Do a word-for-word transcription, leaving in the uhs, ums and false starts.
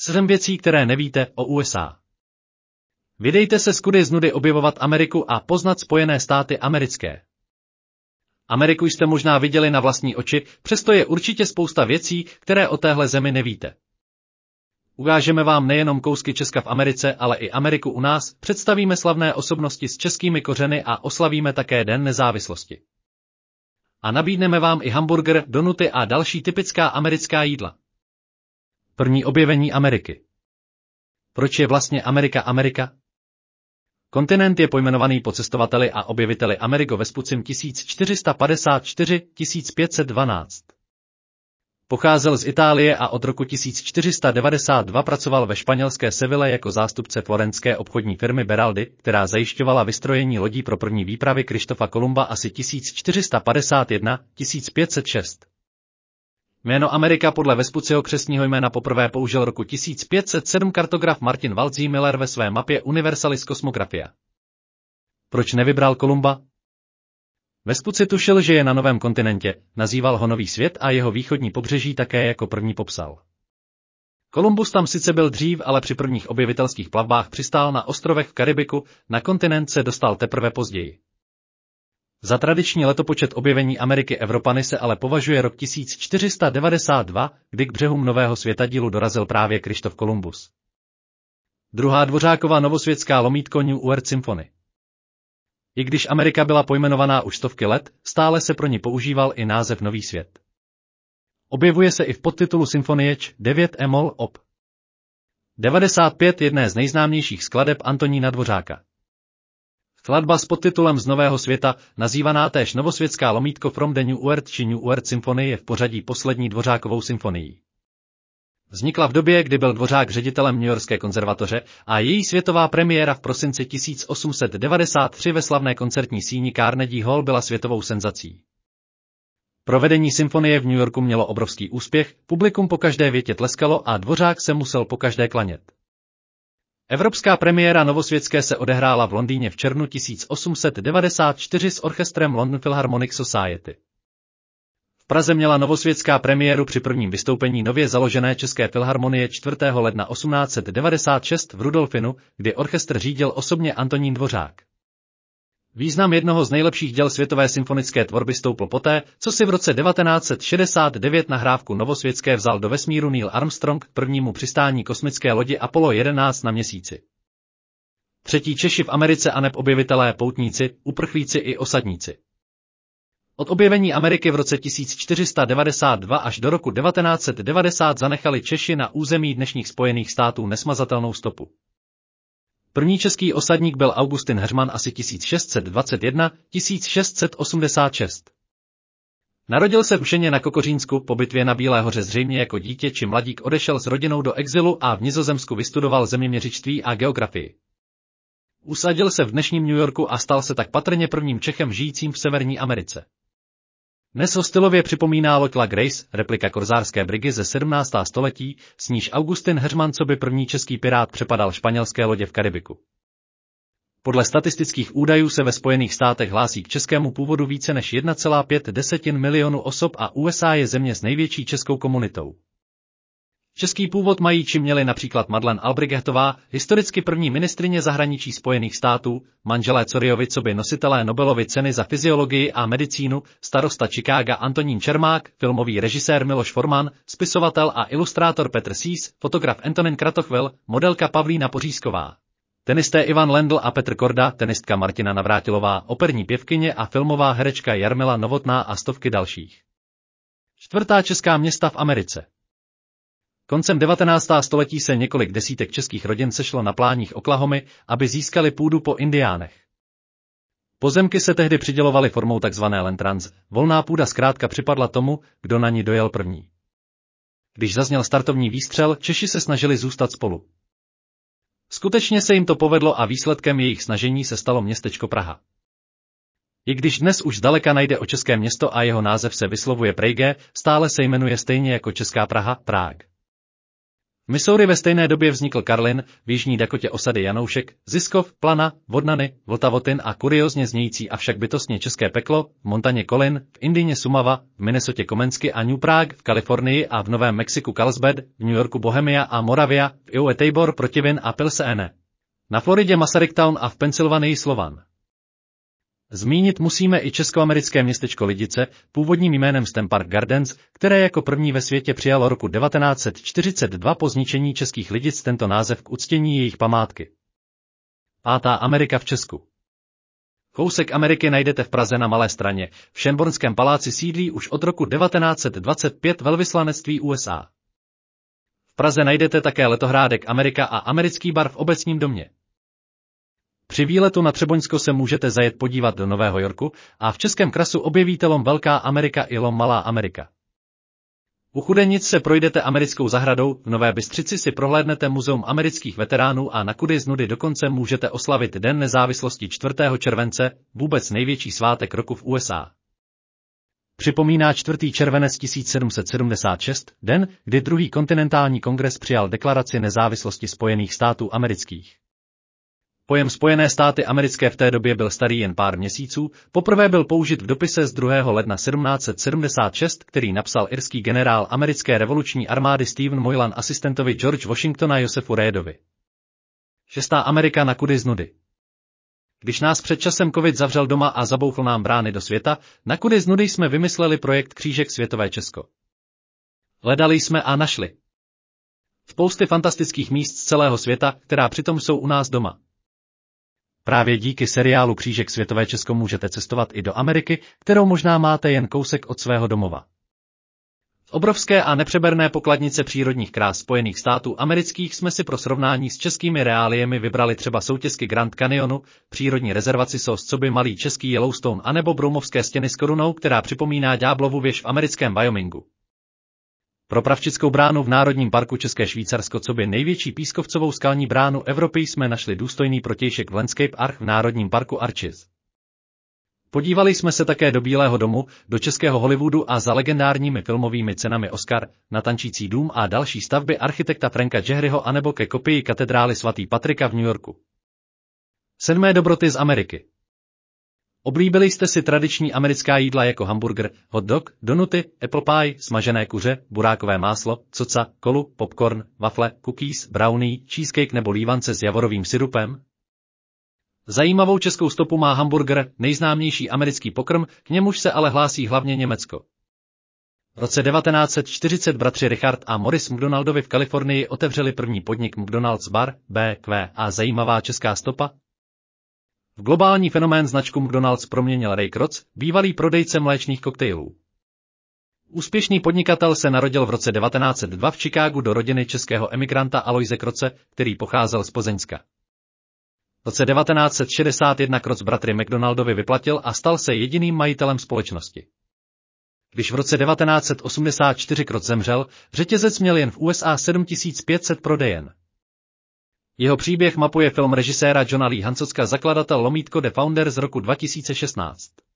Sedm věcí, které nevíte o U S A. Vydejte se z kudy z nudy objevovat Ameriku a poznat Spojené státy americké. Ameriku jste možná viděli na vlastní oči, přesto je určitě spousta věcí, které o téhle zemi nevíte. Ukážeme vám nejenom kousky Česka v Americe, ale i Ameriku u nás, představíme slavné osobnosti s českými kořeny a oslavíme také Den nezávislosti. A nabídneme vám i hamburger, donuty a další typická americká jídla. První objevení Ameriky. Proč je vlastně Amerika Amerika? Kontinent je pojmenovaný po cestovateli a objeviteli Amerigo Vespucim tisíc čtyři sta padesát čtyři až tisíc pět set dvanáct. Pocházel z Itálie a od roku tisíc čtyři sta devadesát dva pracoval ve španělské Seville jako zástupce florentské obchodní firmy Beraldy, která zajišťovala vystrojení lodí pro první výpravy Krištofa Kolumba asi tisíc čtyři sta padesát jedna až tisíc pět set šest. Jméno Amerika podle Vespuciho křestního jména poprvé použil roku tisíc pět set sedm kartograf Martin Waldsee Miller ve své mapě Universalis Cosmographia. Proč nevybral Kolumba? Vespuci tušil, že je na novém kontinentě, nazýval ho Nový svět a jeho východní pobřeží také jako první popsal. Kolumbus tam sice byl dřív, ale při prvních objevitelských plavbách přistál na ostrovech v Karibiku, na kontinent se dostal teprve později. Za tradiční letopočet objevení Ameriky Evropany se ale považuje rok tisíc čtyři sta devadesát dva, kdy k břehům Nového světadílu dorazil právě Krištof Kolumbus. Druhá Dvořákova novosvětská lomítko New World Symphony. I když Amerika byla pojmenovaná už stovky let, stále se pro ní používal i název Nový svět. Objevuje se i v podtitulu symfonie Č devět E-moll op. devadesát pět, jedné z nejznámějších skladeb Antonína Dvořáka. Skladba s podtitulem Z Nového světa, nazývaná též novosvětská lomítko From the New World či New World Symphony, je v pořadí poslední Dvořákovou symfonií. Vznikla v době, kdy byl Dvořák ředitelem Newyorské konzervatoře a její světová premiéra v prosinci tisíc osm set devadesát tři ve slavné koncertní síni Carnegie Hall byla světovou senzací. Provedení symfonie v New Yorku mělo obrovský úspěch, publikum po každé větě tleskalo a Dvořák se musel po každé klanět. Evropská premiéra novosvětské se odehrála v Londýně v červnu tisíc osm set devadesát čtyři s orchestrem London Philharmonic Society. V Praze měla novosvětská premiéru při prvním vystoupení nově založené České filharmonie čtvrtého ledna osmnáct set devadesát šest v Rudolfinu, kdy orchestr řídil osobně Antonín Dvořák. Význam jednoho z nejlepších děl světové symfonické tvorby stoupl poté, co si v roce devatenáct set šedesát devět nahrávku novosvětské vzal do vesmíru Neil Armstrong k prvnímu přistání kosmické lodi Apollo jedenáct na měsíci. Třetí Češi v Americe aneb objevitelé, poutníci, uprchlíci i osadníci. Od objevení Ameriky v roce tisíc čtyři sta devadesát dva až do roku devatenáct set devadesát zanechali Češi na území dnešních Spojených států nesmazatelnou stopu. První český osadník byl Augustin Heřman asi tisíc šest set dvacet jedna až tisíc šest set osmdesát šest. Narodil se v Ušeně na Kokořínsku, po bitvě na Bílé hoře zřejmě jako dítě či mladík odešel s rodinou do exilu a v Nizozemsku vystudoval zeměměřičství a geografii. Usadil se v dnešním New Yorku a stal se tak patrně prvním Čechem žijícím v Severní Americe. Dnes ho stylově připomíná loď La Grace, replika korzárské brigy ze sedmnáctého století, s níž Augustin Heřman coby první český pirát přepadal španělské lodě v Karibiku. Podle statistických údajů se ve Spojených státech hlásí k českému původu více než jedna celá pět milionu osob a U S A je země s největší českou komunitou. Český původ mají či měli například Madeleine Albrightová, historicky první ministryně zahraničí Spojených států, manželé Coriovi coby nositelé Nobelovy ceny za fyziologii a medicínu, starosta Chicaga Antonín Čermák, filmový režisér Miloš Forman, spisovatel a ilustrátor Petr Sís, fotograf Antonín Kratochvil, modelka Pavlína Pořízková. Tenisté Ivan Lendl a Petr Korda, tenistka Martina Navrátilová, operní pěvkyně a filmová herečka Jarmila Novotná a stovky dalších. Čtvrtá česká města v Americe. Koncem devatenáctého století se několik desítek českých rodin sešlo na pláních Oklahomy, aby získali půdu po Indiánech. Pozemky se tehdy přidělovaly formou tzv. land trans, volná půda zkrátka připadla tomu, kdo na ní dojel první. Když zazněl startovní výstřel, Češi se snažili zůstat spolu. Skutečně se jim to povedlo a výsledkem jejich snažení se stalo městečko Praha. I když dnes už zdaleka nejde o české město a jeho název se vyslovuje Prague, stále se jmenuje stejně jako česká Praha, Prague. V Missouri ve stejné době vznikl Karlin, v jižní Dakotě osady Janoušek, Ziskov, Plana, Vodnany, Vltavotin a kuriózně znějící avšak bytostně české Peklo, v Montaně Colin, v Indině Sumava, v Minnesotě Komensky a New Prague, v Kalifornii a v Novém Mexiku Carlsbad, v New Yorku Bohemia a Moravia, v Iowa Tabor, Protivin a Pilsen. Na Floridě Masaryktown a v Pensylvánii Slovan. Zmínit musíme i českoamerické městečko Lidice, původním jménem Stem Park Gardens, které jako první ve světě přijalo roku devatenáct set čtyřicet dva po zničení českých Lidic tento název k uctění jejich památky. Pátá Amerika v Česku. Kousek Ameriky najdete v Praze na Malé Straně, v Šenbornském paláci sídlí už od roku devatenáct set dvacet pět velvyslanectví U S A. V Praze najdete také letohrádek Amerika a americký bar v Obecním domě. Při výletu na Třeboňsko se můžete zajet podívat do Nového Yorku a v Českém Krasu objevíte lom Velká Amerika i lom Malá Amerika. U Chudenic se projdete americkou zahradou, v Nové Bystřici si prohlédnete muzeum amerických veteránů a na Kudy z Nudy dokonce můžete oslavit Den nezávislosti čtvrtého července, vůbec největší svátek roku v U S A. Připomíná čtvrtý červenec tisíc sedm set sedmdesát šest, den, kdy druhý kontinentální kongres přijal deklaraci nezávislosti Spojených států amerických. Pojem Spojené státy americké v té době byl starý jen pár měsíců, poprvé byl použit v dopise z druhého ledna sedmnáct set sedmdesát šest, který napsal irský generál americké revoluční armády Stephen Moylan asistentovi George Washingtona Josefu Reedovi. Šestá Amerika na Kudy z Nudy. Když nás před časem covid zavřel doma a zabouchl nám brány do světa, na Kudy z Nudy jsme vymysleli projekt Křížek světové Česko. Hledali jsme a našli spousty fantastických míst z celého světa, která přitom jsou u nás doma. Právě díky seriálu Křížek světové Česko můžete cestovat i do Ameriky, kterou možná máte jen kousek od svého domova. V obrovské a nepřeberné pokladnice přírodních krás Spojených států amerických jsme si pro srovnání s českými reáliemi vybrali třeba soutězky Grand Canyonu, přírodní rezervaci Sos coby malý český Yellowstone anebo Broumovské stěny s korunou, která připomíná Ďáblovu věž v americkém Wyomingu. Pro Pravčickou bránu v Národním parku České Švýcarsko coby největší pískovcovou skalní bránu Evropy jsme našli důstojný protějšek v Landscape Arch v Národním parku Arches. Podívali jsme se také do Bílého domu, do českého Hollywoodu a za legendárními filmovými cenami Oscar, na Tančící dům a další stavby architekta Franka Gehryho anebo ke kopii katedrály svatý Patrika v New Yorku. Sedmé dobroty z Ameriky. Oblíbili jste si tradiční americká jídla jako hamburger, hot dog, donuty, apple pie, smažené kuře, burákové máslo, coca, kolu, popcorn, wafle, cookies, brownie, cheesecake nebo lívance s javorovým sirupem? Zajímavou českou stopu má hamburger, nejznámější americký pokrm, k němuž se ale hlásí hlavně Německo. V roce devatenáct set čtyřicet bratři Richard a Morris McDonaldovi v Kalifornii otevřeli první podnik McDonald's Bar, bé kvé a zajímavá česká stopa? V globální fenomén značku McDonald's proměnil Ray Kroc, bývalý prodejce mléčných koktejlů. Úspěšný podnikatel se narodil v roce devatenáct set dva v Chicagu do rodiny českého emigranta Aloise Kroce, který pocházel z Plzeňska. V roce devatenáct set šedesát jedna Kroc bratry McDonaldovi vyplatil a stal se jediným majitelem společnosti. Když v roce devatenáct set osmdesát čtyři Kroc zemřel, řetězec měl jen v U S A sedm tisíc pět set prodejen. Jeho příběh mapuje film režiséra Johna Lee Hansocka Zakladatel lomítko The Founder z roku dva tisíce šestnáct.